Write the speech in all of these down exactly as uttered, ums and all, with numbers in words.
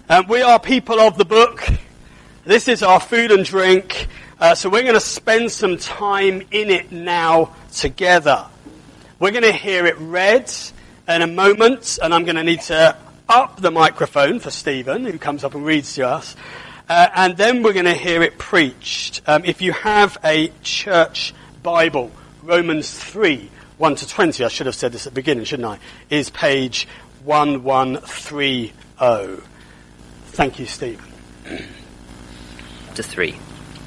Um, we are people of the book. This is our food and drink. Uh, so we're going to spend some time in it now together. We're going to hear it read in a moment, and I'm going to need to up the microphone for Stephen, who comes up and reads to us. Uh, and then we're going to hear it preached. Um, if you have a church Bible, Romans three, one to twenty, I should have said this at the beginning, shouldn't I, is page one one three zero. Thank you, Stephen. To three.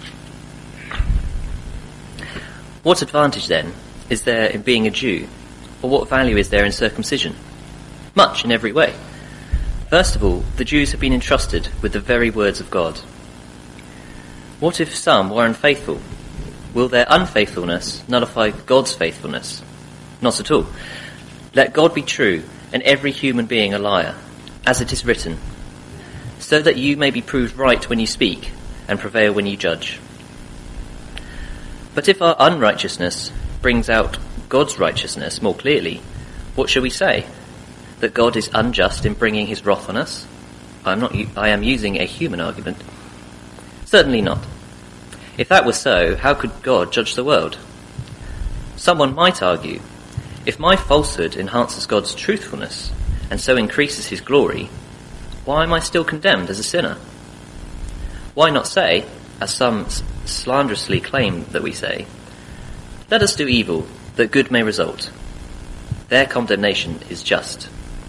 What advantage, then, is there in being a Jew? Or what value is there in circumcision? Much, in every way. First of all, the Jews have been entrusted with the very words of God. What if some were unfaithful? Will their unfaithfulness nullify God's faithfulness? Not at all. Let God be true, and every human being a liar, as it is written, so that you may be proved right when you speak, and prevail when you judge. But if our unrighteousness brings out God's righteousness more clearly, what shall we say? That God is unjust in bringing his wrath on us? I am not. I am using a human argument. Certainly not. If that were so, how could God judge the world? Someone might argue, if my falsehood enhances God's truthfulness, and so increases his glory, why am I still condemned as a sinner? Why not say, as some slanderously claim that we say, let us do evil, that good may result. Their condemnation is just.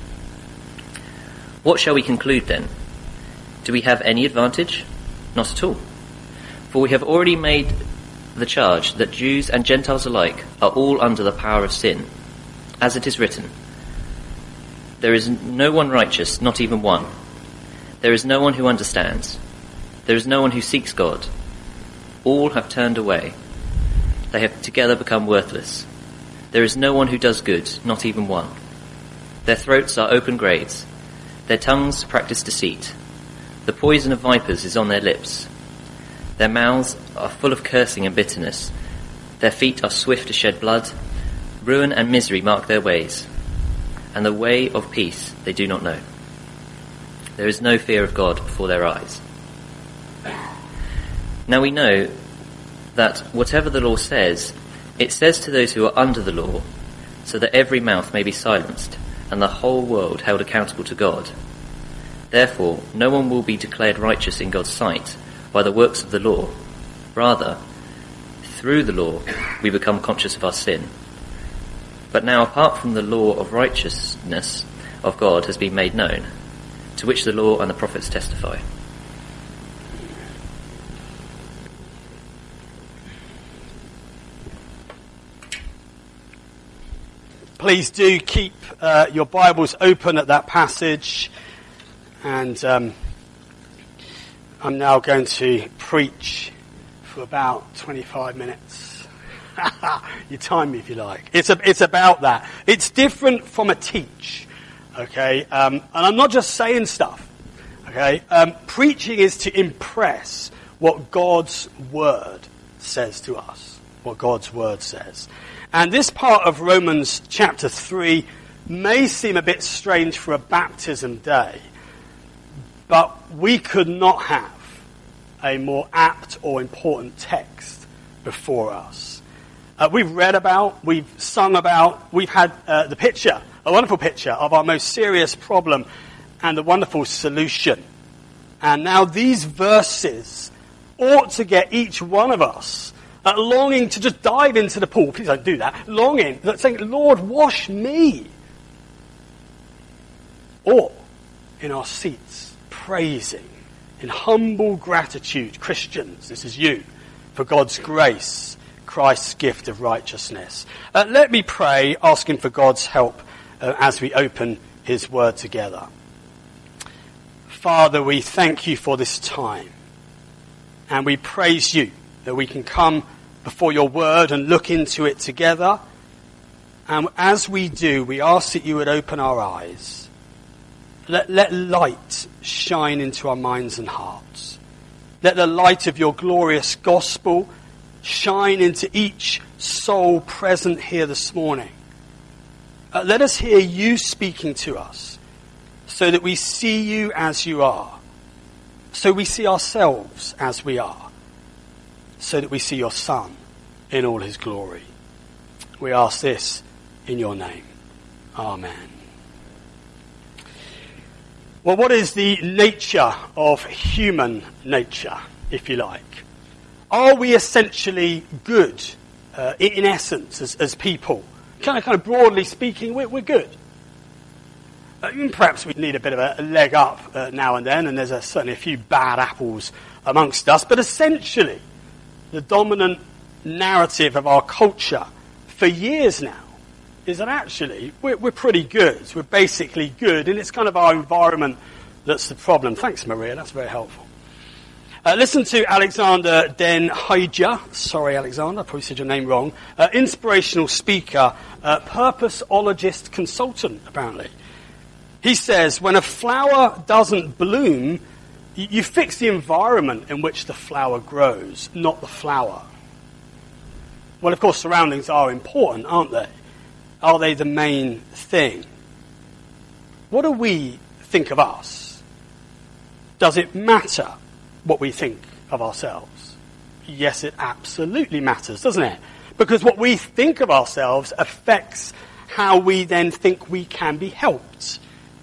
What shall we conclude then? Do we have any advantage? Not at all. For we have already made the charge that Jews and Gentiles alike are all under the power of sin. As it is written, there is no one righteous, not even one. There is no one who understands. There is no one who seeks God. All have turned away. They have together become worthless. There is no one who does good, not even one. Their throats are open graves. Their tongues practice deceit. The poison of vipers is on their lips. Their mouths are full of cursing and bitterness. Their feet are swift to shed blood. Ruin and misery mark their ways, and the way of peace they do not know. There is no fear of God before their eyes. Now we know that whatever the law says, it says to those who are under the law, so that every mouth may be silenced, and the whole world held accountable to God. Therefore, no one will be declared righteous in God's sight by the works of the law. Rather, through the law, we become conscious of our sin. But now, apart from the law of righteousness of God has been made known, to which the law and the prophets testify. Please do keep uh, your Bibles open at that passage. And um, I'm now going to preach for about twenty-five minutes. You time me if you like. It's a, it's about that. It's different from a teach, okay? Um, and I'm not just saying stuff, okay? Um, preaching is to impress what God's word says to us, what God's word says. And this part of Romans chapter three may seem a bit strange for a baptism day, but we could not have a more apt or important text before us. Uh, we've read about, we've sung about, we've had uh, the picture, a wonderful picture of our most serious problem and the wonderful solution. And now these verses ought to get each one of us uh, longing to just dive into the pool. Please don't do that. Longing, saying, Lord, wash me. Or in our seats, praising in humble gratitude, Christians, this is you, for God's grace, Christ's gift of righteousness. Uh, let me pray, asking for God's help uh, as we open his word together. Father, we thank you for this time, and we praise you that we can come before your word and look into it together. And as we do, we ask that you would open our eyes. Let, let light shine into our minds and hearts. Let the light of your glorious gospel shine into each soul present here this morning. Uh, let us hear you speaking to us so that we see you as you are so we see ourselves as we are, so that we see your Son in all his glory. We ask this in your name. Amen. Well, what is the nature of human nature, if you like? Are we essentially good, uh, in essence, as, as people? Kind of, kind of broadly speaking, we're, we're good. Uh, perhaps we need a bit of a, a leg up uh, now and then, and there's a, certainly a few bad apples amongst us. But essentially, the dominant narrative of our culture for years now is that actually we're, we're pretty good. We're basically good, and it's kind of our environment that's the problem. Thanks, Maria. That's very helpful. Uh, listen to Alexander Den Heijer. Sorry, Alexander, I probably said your name wrong. Uh, inspirational speaker, uh, purposeologist consultant, apparently. He says, when a flower doesn't bloom, you, you fix the environment in which the flower grows, not the flower. Well, of course, surroundings are important, aren't they? Are they the main thing? What do we think of us? Does it matter what we think of ourselves? Yes, it absolutely matters, doesn't it? Because what we think of ourselves affects how we then think we can be helped.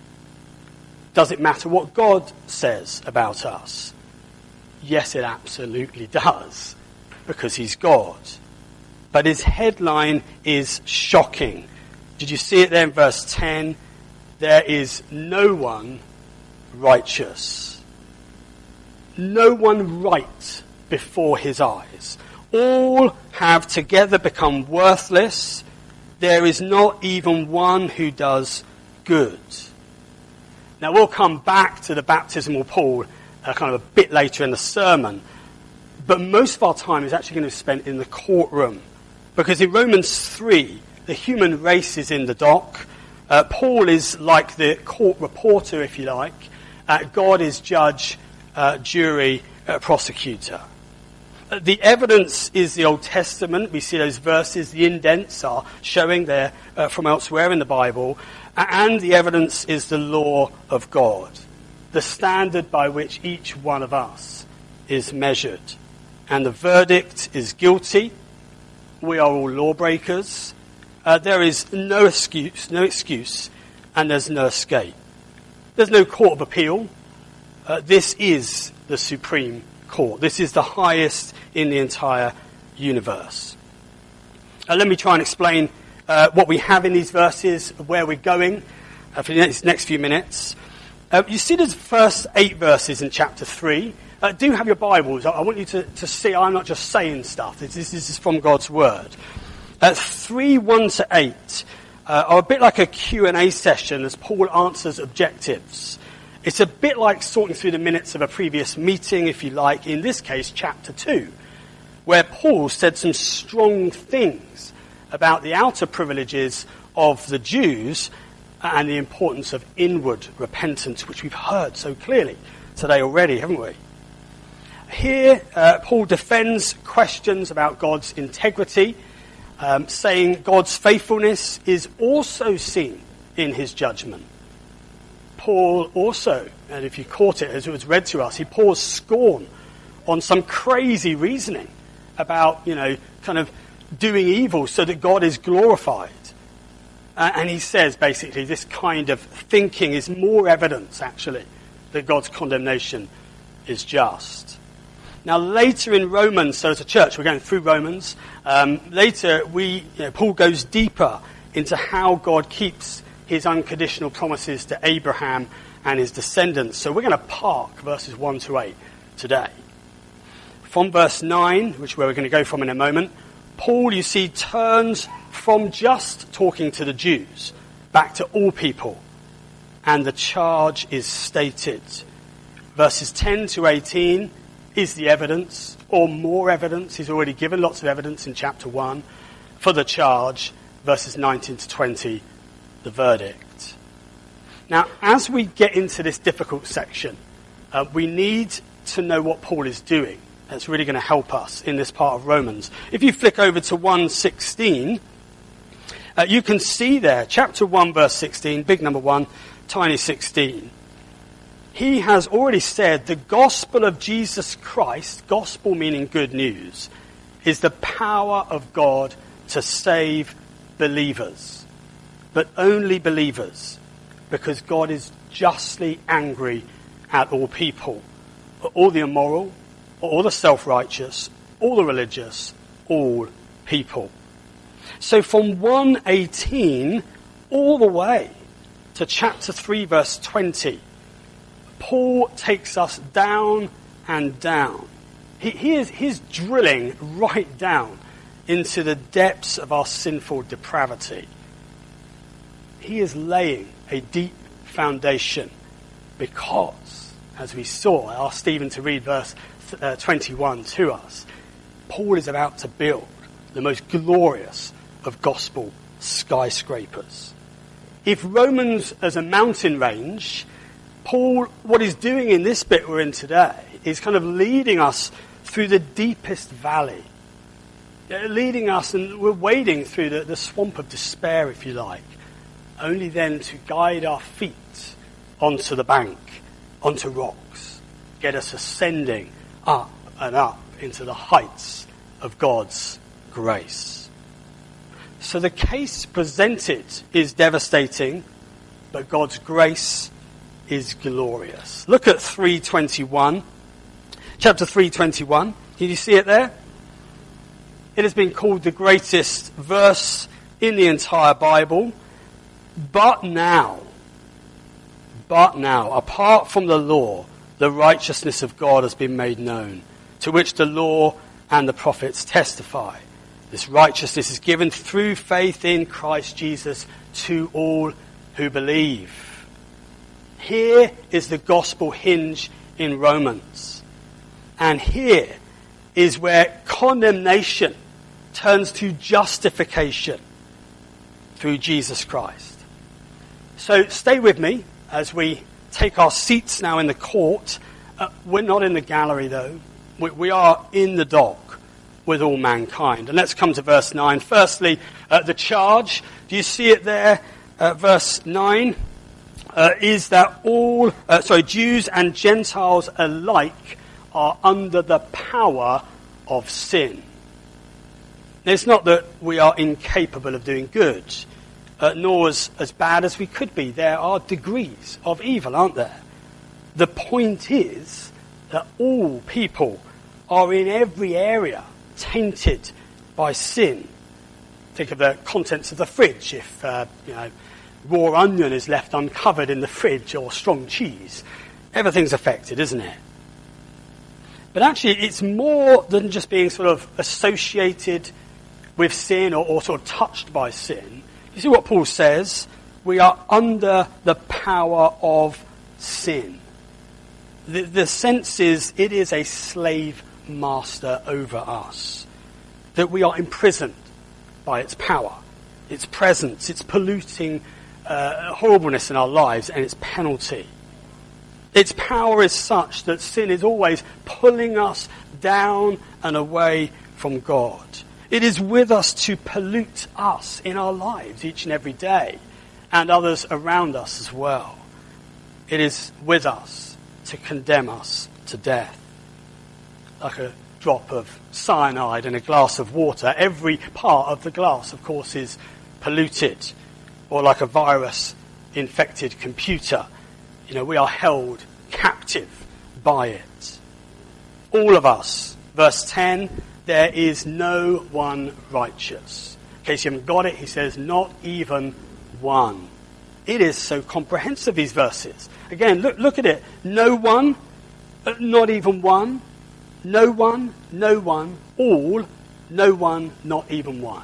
Does it matter what God says about us? Yes, it absolutely does, because he's God. But his headline is shocking. Did you see it there in verse ten? There is no one righteous. No one right before his eyes. All have together become worthless. There is not even one who does good. Now we'll come back to the baptismal pool uh, kind of a bit later in the sermon. But most of our time is actually going to be spent in the courtroom. Because in Romans three, the human race is in the dock. Uh, Paul is like the court reporter, if you like. Uh, God is judge, uh, jury, uh, prosecutor. Uh, the evidence is the Old Testament. We see those verses, the indents are showing there uh, from elsewhere in the Bible. And the evidence is the law of God, the standard by which each one of us is measured. And the verdict is guilty. We are all lawbreakers. Uh, there is no excuse, no excuse, and there's no escape. There's no court of appeal. Uh, this is the Supreme Court. This is the highest in the entire universe. Uh, let me try and explain uh, what we have in these verses, where we're going uh, for the next, next few minutes. Uh, you see the first eight verses in chapter three. Uh, do have your Bibles. I, I want you to, to see I'm not just saying stuff. This, this, this is from God's Word. Uh, three, one to eight uh, are a bit like a Q and A session as Paul answers objectives. It's a bit like sorting through the minutes of a previous meeting, if you like, in this case, chapter two, where Paul said some strong things about the outer privileges of the Jews and the importance of inward repentance, which we've heard so clearly today already, haven't we? Here, uh, Paul defends questions about God's integrity, um, saying God's faithfulness is also seen in his judgment. Paul also, and if you caught it as it was read to us, he pours scorn on some crazy reasoning about, you know, kind of doing evil so that God is glorified. Uh, and he says, basically, this kind of thinking is more evidence, actually, that God's condemnation is just. Now, later in Romans, so as a church, we're going through Romans, um, later we, you know, Paul goes deeper into how God keeps his unconditional promises to Abraham and his descendants. So we're going to park verses one to eight today. From verse nine, which is where we're going to go from in a moment, Paul, you see, turns from just talking to the Jews back to all people, and the charge is stated. Verses ten to eighteen is the evidence, or more evidence. He's already given lots of evidence in chapter one for the charge. Verses nineteen to twenty, the verdict. Now, as we get into this difficult section, uh, we need to know what Paul is doing. That's really going to help us in this part of Romans. If you flick over to one sixteen, uh, you can see there, chapter one, verse sixteen, big number one, tiny sixteen. he has already said the gospel of Jesus Christ, gospel meaning good news, is the power of God to save believers. But only believers, because God is justly angry at all people, all the immoral, all the self-righteous, all the religious, all people. So from one eighteen all the way to chapter three verse twenty, Paul takes us down and down. He, he is he's drilling right down into the depths of our sinful depravity. He is laying a deep foundation because, as we saw, I asked Stephen to read verse uh, twenty-one to us, Paul is about to build the most glorious of gospel skyscrapers. If Romans as a mountain range, Paul, what he's doing in this bit we're in today, is kind of leading us through the deepest valley. Leading us, and we're wading through the, the swamp of despair, if you like, only then to guide our feet onto the bank, onto rocks, get us ascending up and up into the heights of God's grace. So the case presented is devastating, but God's grace is glorious. Look at three twenty-one. Chapter three twenty-one. Can you see it there? It has been called the greatest verse in the entire Bible. But now, but now, apart from the law, the righteousness of God has been made known, to which the law and the prophets testify. This righteousness is given through faith in Christ Jesus to all who believe. Here is the gospel hinge in Romans. And here is where condemnation turns to justification through Jesus Christ. So stay with me as we take our seats now in the court. Uh, we're not in the gallery though. We, we are in the dock with all mankind. And let's come to verse nine. Firstly, uh, the charge. Do you see it there? Uh, verse nine uh, is that all, uh, sorry, Jews and Gentiles alike are under the power of sin. It's not that we are incapable of doing good, uh, nor as, as bad as we could be. There are degrees of evil, aren't there? The point is that all people are in every area tainted by sin. Think of the contents of the fridge. If uh, you know, raw onion is left uncovered in the fridge, or strong cheese, everything's affected, isn't it? But actually, it's more than just being sort of associated with sin or, or sort of touched by sin. You see what Paul says? We are under the power of sin. The, the sense is it is a slave master over us. That we are imprisoned by its power, its presence, its polluting uh, horribleness in our lives, and its penalty. Its power is such that sin is always pulling us down and away from God. It is with us to pollute us in our lives each and every day, and others around us as well. It is with us to condemn us to death. Like a drop of cyanide in a glass of water, every part of the glass, of course, is polluted. Or like a virus-infected computer, you know, we are held captive by it. All of us. Verse ten, there is no one righteous. In case you haven't got it, he says, not even one. It is so comprehensive, these verses. Again, look, look at it. No one, not even one. No one, no one, all, no one, not even one.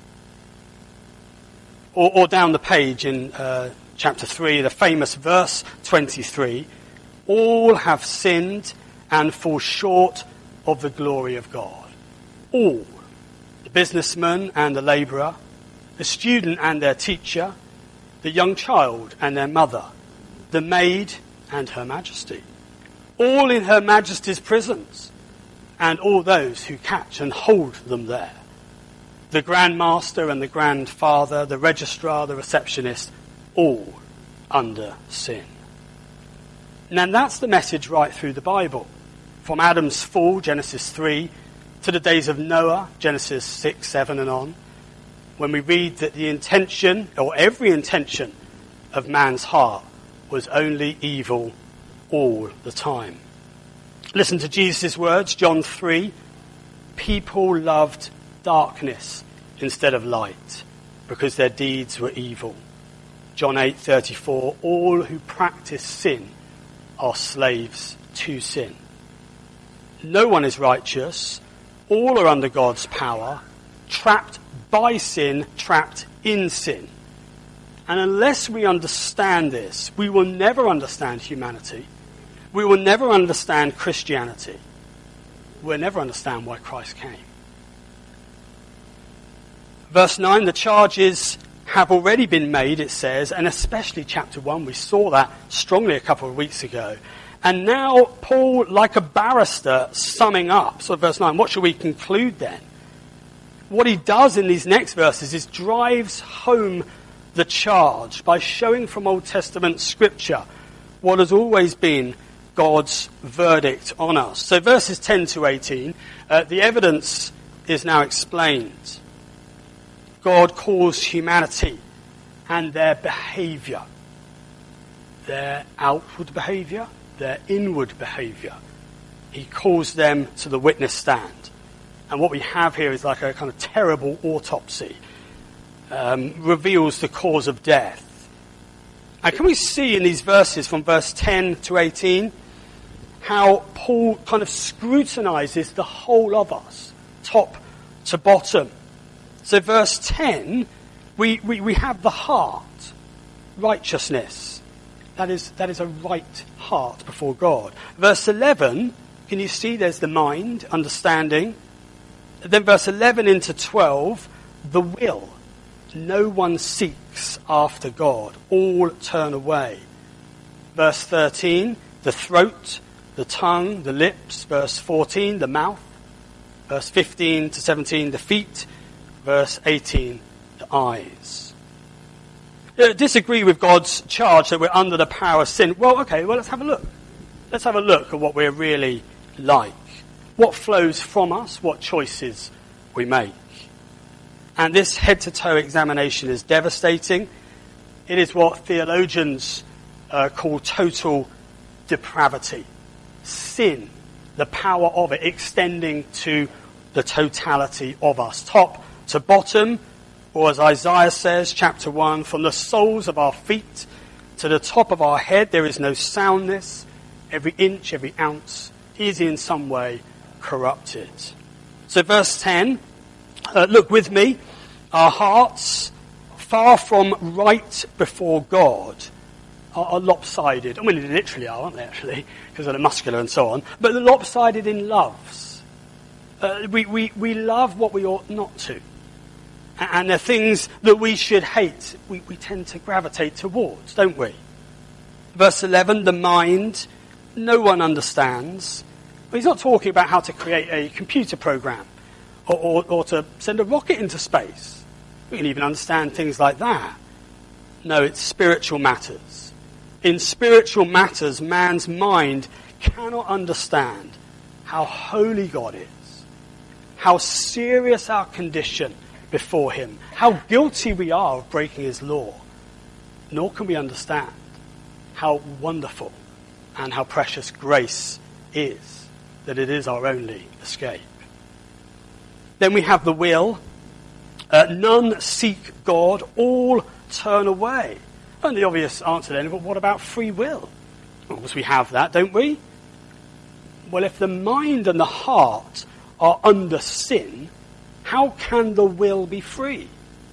Or, or down the page in uh, chapter three, the famous verse twenty-three, all have sinned and fall short of the glory of God. All, the businessman and the labourer, the student and their teacher, the young child and their mother, the maid and her majesty, all in her majesty's prisons, and all those who catch and hold them there. The Grand Master and the Grandfather, the registrar, the receptionist, all under sin. And that's the message right through the Bible. From Adam's fall, Genesis three, to the days of Noah, Genesis six, seven and on, when we read that the intention, or every intention, of man's heart was only evil all the time. Listen to Jesus' words, John three, people loved darkness instead of light because their deeds were evil. John eight thirty-four, all who practice sin are slaves to sin. No one is righteous. All are under God's power, trapped by sin, trapped in sin. And unless we understand this, we will never understand humanity. We will never understand Christianity. We'll never understand why Christ came. Verse nine, the charges have already been made, it says, and especially chapter one, we saw that strongly a couple of weeks ago. And now Paul, like a barrister, summing up. So verse nine, what shall we conclude then? What he does in these next verses is drives home the charge by showing from Old Testament scripture what has always been God's verdict on us. So verses ten to eighteen, uh, the evidence is now explained. God calls humanity and their behaviour, their outward behaviour, their inward behaviour. He calls them to the witness stand. And what we have here is like a kind of terrible autopsy. Um, reveals the cause of death. And can we see in these verses from verse ten to eighteen how Paul kind of scrutinises the whole of us, top to bottom. So verse ten, we, we, we have the heart, righteousness. That is, that is a right heart before God. Verse eleven, can you see there's the mind, understanding. And then verse eleven into twelve, the will. No one seeks after God. All turn away. Verse thirteen, the throat, the tongue, the lips. Verse fourteen, the mouth. Verse fifteen to seventeen, the feet. Verse eighteen, the eyes. Uh, disagree with God's charge that we're under the power of sin. Well, okay, well, let's have a look. Let's have a look at what we're really like. What flows from us, what choices we make. And this head-to-toe examination is devastating. It is what theologians uh, call total depravity. Sin, the power of it, extending to the totality of us. Top to bottom, or as Isaiah says, chapter one, from the soles of our feet to the top of our head, there is no soundness. Every inch, every ounce is in some way corrupted. So verse ten, uh, look with me. Our hearts, far from right before God, are, are lopsided. I mean, they literally are, aren't they, actually, because they're muscular and so on. But they're lopsided in loves. Uh, we, we, we love what we ought not to. And the things that we should hate, we, we tend to gravitate towards, don't we? Verse eleven, the mind, no one understands. But he's not talking about how to create a computer program or, or, or to send a rocket into space. We can even understand things like that. No, it's spiritual matters. In spiritual matters, man's mind cannot understand how holy God is, how serious our condition before him, how guilty we are of breaking his law. Nor can we understand how wonderful and how precious grace is, that it is our only escape. Then we have the will. Uh, none seek God, all turn away. And the obvious answer then, but what about free will? Of course we have that, don't we? Well, if the mind and the heart are under sin, how can the will be free?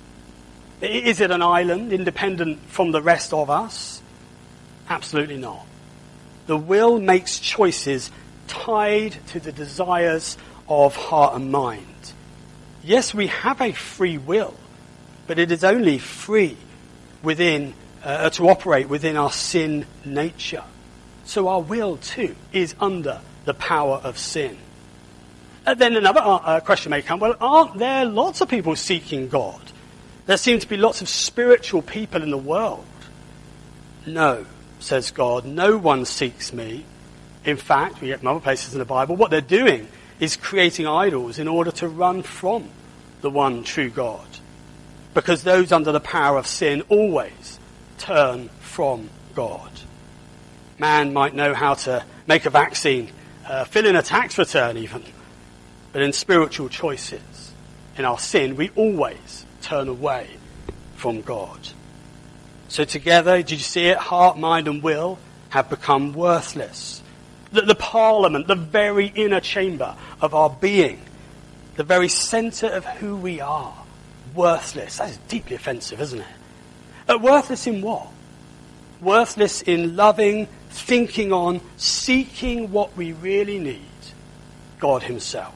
Is it an island independent from the rest of us? Absolutely not. The will makes choices tied to the desires of heart and mind. Yes, we have a free will, but it is only free within, uh, to operate within our sin nature. So our will too is under the power of sin. And then another uh, question may come, well, aren't there lots of people seeking God? There seem to be lots of spiritual people in the world. No, says God. No one seeks me. In fact, we get from other places in the Bible, what they're doing is creating idols in order to run from the one true God. Because those under the power of sin always turn from God. Man might know how to make a vaccine, uh, fill in a tax return even. But in spiritual choices, in our sin, we always turn away from God. So together, did you see it? Heart, mind and will have become worthless. The, the parliament, the very inner chamber of our being, the very centre of who we are, worthless. That is deeply offensive, isn't it? Uh, worthless in what? Worthless in loving, thinking on, seeking what we really need, God himself.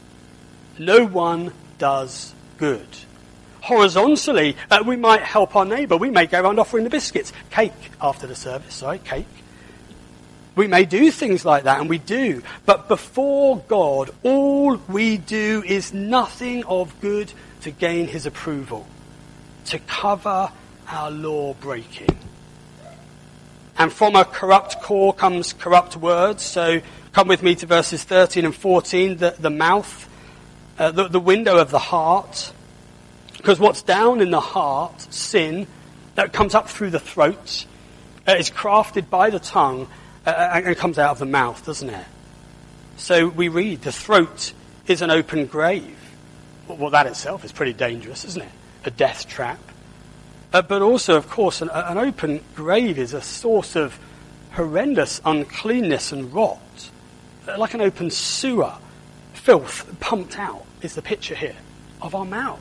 No one does good. Horizontally, uh, we might help our neighbour. We may go around offering the biscuits. Cake after the service, sorry, cake. We may do things like that, and we do. But before God, all we do is nothing of good to gain his approval, to cover our law breaking. And from a corrupt core comes corrupt words. So come with me to verses thirteen and fourteen, the, the mouth, uh, the, the window of the heart. Because what's down in the heart, sin, that comes up through the throat, uh, is crafted by the tongue, uh, and it comes out of the mouth, doesn't it? So we read, the throat is an open grave. Well, that itself is pretty dangerous, isn't it? A death trap. Uh, but also, of course, an, an open grave is a source of horrendous uncleanness and rot. Uh, like an open sewer, filth pumped out is the picture here of our mouths.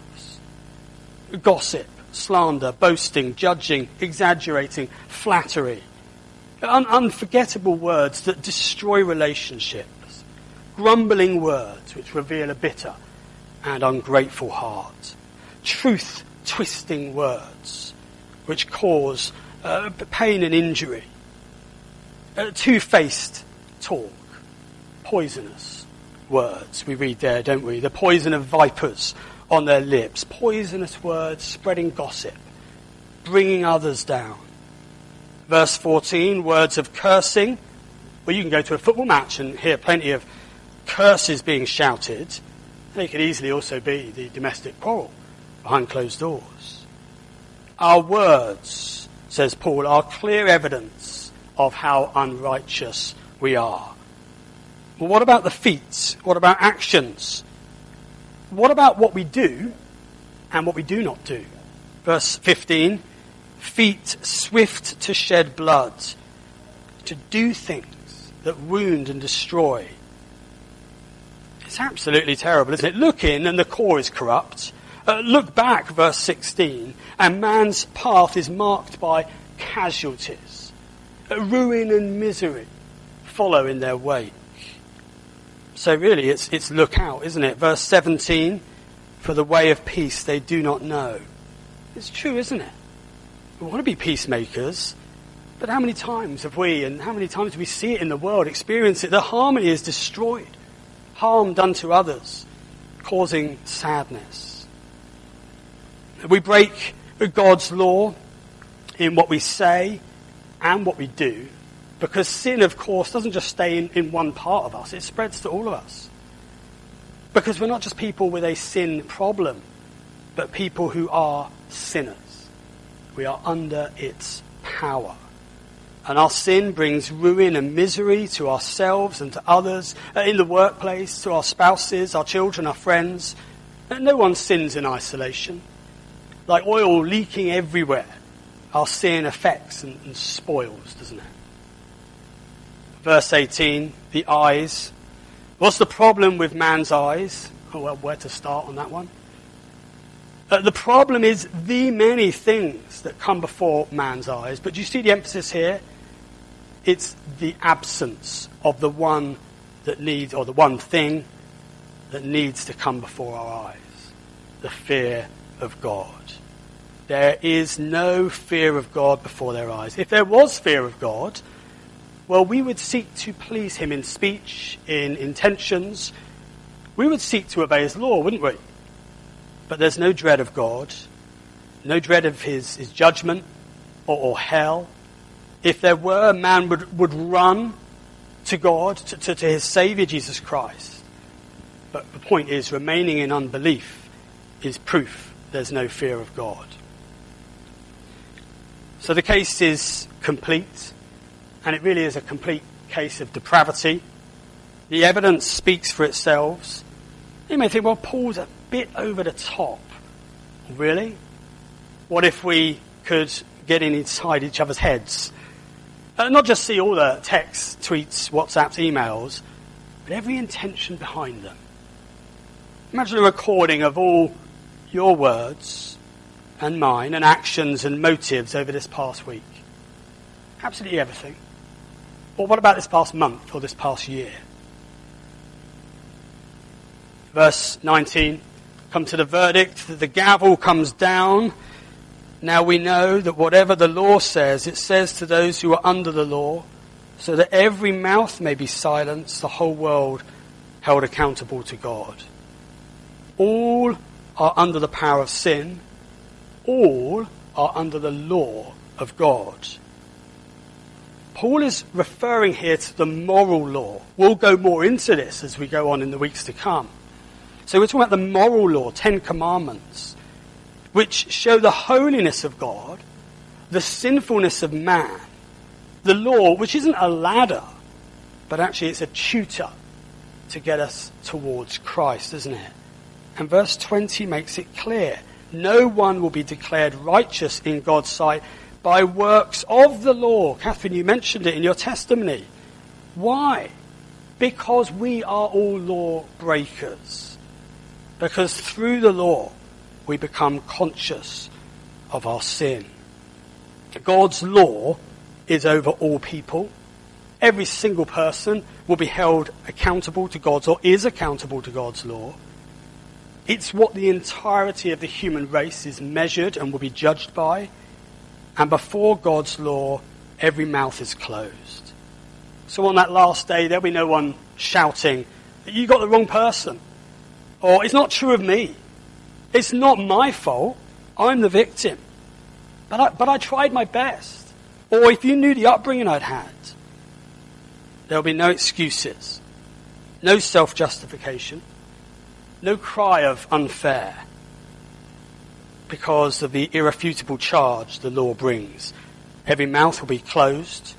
Gossip, slander, boasting, judging, exaggerating, flattery. Un- unforgettable words that destroy relationships. Grumbling words which reveal a bitter and ungrateful heart. Truth-twisting words which cause uh, pain and injury. Uh, two-faced talk. Poisonous words, we read there, don't we? The poison of vipers on their lips. Poisonous words, spreading gossip, bringing others down. Verse fourteen, words of cursing. Well, you can go to a football match and hear plenty of curses being shouted. They could easily also be the domestic quarrel behind closed doors. Our words, says Paul, are clear evidence of how unrighteous we are. Well, what about the feet? What about actions? What about what we do and what we do not do? Verse fifteen, feet swift to shed blood, to do things that wound and destroy. It's absolutely terrible, isn't it? Look in and the core is corrupt. Uh, look back, verse sixteen, and man's path is marked by casualties. Uh, ruin and misery follow in their wake. So really, it's it's look out, isn't it? Verse seventeen, for the way of peace they do not know. It's true, isn't it? We want to be peacemakers, but how many times have we, and how many times do we see it in the world, experience it? The harmony is destroyed, harm done to others, causing sadness. We break God's law in what we say and what we do, because sin, of course, doesn't just stay in, in one part of us. It spreads to all of us. Because we're not just people with a sin problem, but people who are sinners. We are under its power. And our sin brings ruin and misery to ourselves and to others, uh, in the workplace, to our spouses, our children, our friends. And no one sins in isolation. Like oil leaking everywhere, our sin affects and, and spoils, doesn't it? Verse eighteen, the eyes. What's the problem with man's eyes? Oh, well, where to start on that one? Uh, the problem is the many things that come before man's eyes. But do you see the emphasis here? It's the absence of the one that needs, or the one thing that needs to come before our eyes. The fear of God. There is no fear of God before their eyes. If there was fear of God, well, we would seek to please him in speech, in intentions. We would seek to obey his law, wouldn't we? But there's no dread of God, no dread of his, his judgment or, or hell, If there were, man would, would run to God, to, to, to his Saviour, Jesus Christ. But the point is, remaining in unbelief is proof there's no fear of God. So the case is complete, and it really is a complete case of depravity. The evidence speaks for itself. You may think, well, Paul's a bit over the top. Really? What if we could get in inside each other's heads? Uh, not just see all the texts, tweets, WhatsApps, emails, but every intention behind them. Imagine a recording of all your words and mine and actions and motives over this past week. Absolutely everything. Or what about this past month or this past year? Verse nineteen, come to the verdict that the gavel comes down. Now we know that whatever the law says, it says to those who are under the law, so that every mouth may be silenced, the whole world held accountable to God. All are under the power of sin. All are under the law of God. Paul is referring here to the moral law. We'll go more into this as we go on in the weeks to come. So we're talking about the moral law, Ten Commandments, which show the holiness of God, the sinfulness of man. The law, which isn't a ladder, but actually it's a tutor to get us towards Christ, isn't it? And verse twenty makes it clear. No one will be declared righteous in God's sight by works of the law. Catherine, you mentioned it in your testimony. Why? Because we are all law breakers. Because through the law, we become conscious of our sin. God's law is over all people. Every single person will be held accountable to God's or is accountable to God's law. It's what the entirety of the human race is measured and will be judged by. And before God's law, every mouth is closed. So on that last day, there'll be no one shouting, you got the wrong person. Or it's not true of me. It's not my fault. I'm the victim. But I, but I tried my best. Or if you knew the upbringing I'd had, there'll be no excuses, no self-justification, no cry of unfair, because of the irrefutable charge the law brings. Every mouth will be closed.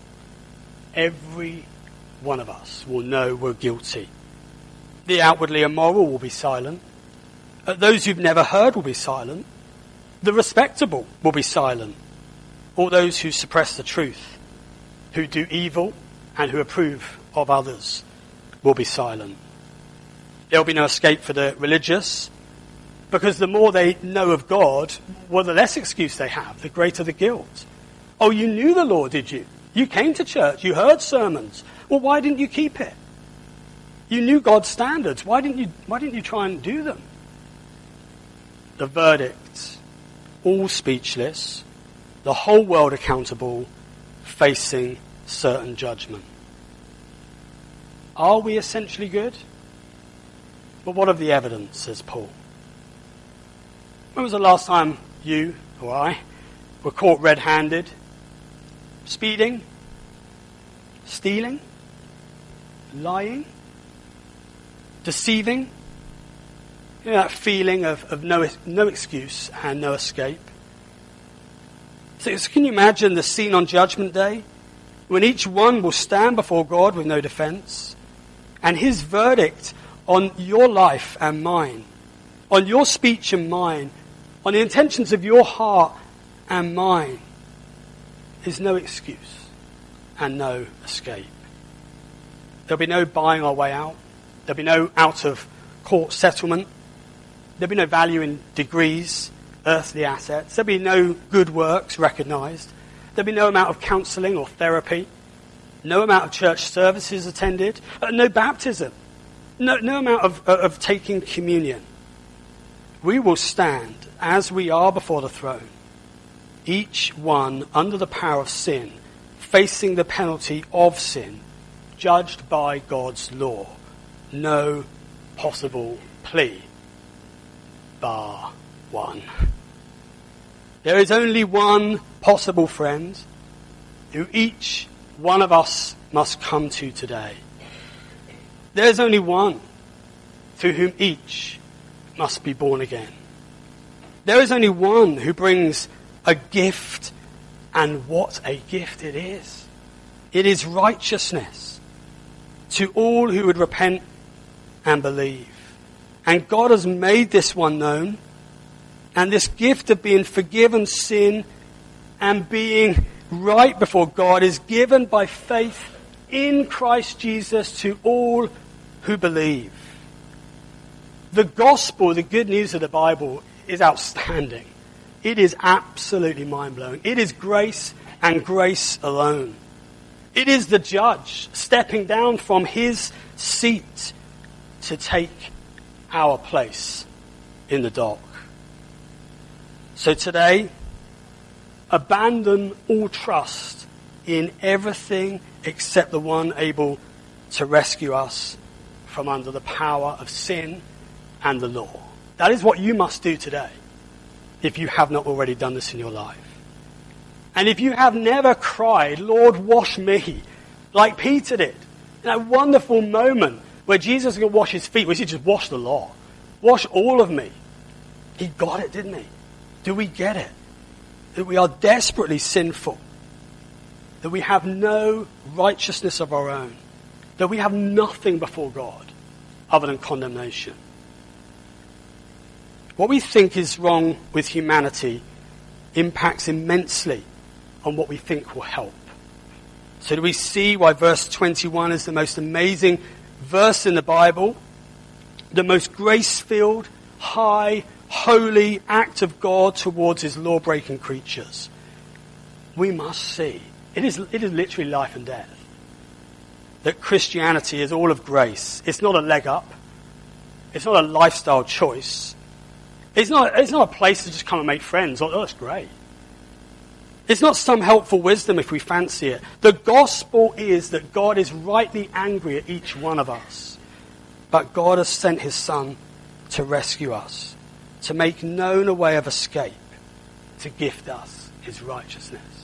Every one of us will know we're guilty. The outwardly immoral will be silent. Those who've never heard will be silent. The respectable will be silent. All those who suppress the truth, who do evil, and who approve of others will be silent. There will be no escape for the religious, because the more they know of God, well, the less excuse they have, the greater the guilt. Oh, you knew the law, did you? You came to church, you heard sermons. Well, why didn't you keep it? You knew God's standards. Why didn't you, why didn't you try and do them? The verdict, all speechless, the whole world accountable, facing certain judgment. Are we essentially good? But what of the evidence, says Paul? When was the last time you or I were caught red-handed? Speeding? Stealing? Lying? Deceiving? You know, that feeling of, of no, no excuse and no escape. So, so can you imagine the scene on Judgment Day? When each one will stand before God with no defense, and his verdict on your life and mine, on your speech and mine, on the intentions of your heart and mine, is no excuse and no escape. There'll be no buying our way out. There'll be no out-of-court settlement. There'll be no value in degrees, earthly assets. There'll be no good works recognised. There'll be no amount of counselling or therapy. No amount of church services attended. Uh, no baptism. No, no amount of, uh, of taking communion. We will stand as we are before the throne, each one under the power of sin, facing the penalty of sin, judged by God's law. No possible plea, bar one. There is only one possible friend. who each one of us must come to today. There is only one through whom each must be born again. There is only one who brings a gift, and what a gift it is. It is righteousness to all who would repent and believe. And God has made this one known, and this gift of being forgiven sin and being right before God is given by faith in Christ Jesus to all who believe. The gospel, the good news of the Bible, is outstanding. It is absolutely mind-blowing. It is grace and grace alone. It is the judge stepping down from his seat to take our place in the dock. So today, abandon all trust in everything except the one able to rescue us from under the power of sin and the law. That is what you must do today, if you have not already done this in your life. And if you have never cried, Lord, wash me, like Peter did, in that wonderful moment where Jesus was going to wash his feet, we should just wash the law. Wash all of me. He got it, didn't he? Do we get it? That we are desperately sinful. That we have no righteousness of our own. That we have nothing before God other than condemnation. What we think is wrong with humanity impacts immensely on what we think will help. So do we see why verse twenty-one is the most amazing verse in the Bible? The most grace-filled, high, holy act of God towards his law-breaking creatures. We must see. It is, it is literally life and death. That Christianity is all of grace. It's not a leg up. It's not a lifestyle choice. It's not, it's not a place to just come and make friends. Oh, that's great. It's not some helpful wisdom if we fancy it. The gospel is that God is rightly angry at each one of us. But God has sent his Son to rescue us, to make known a way of escape, to gift us his righteousness.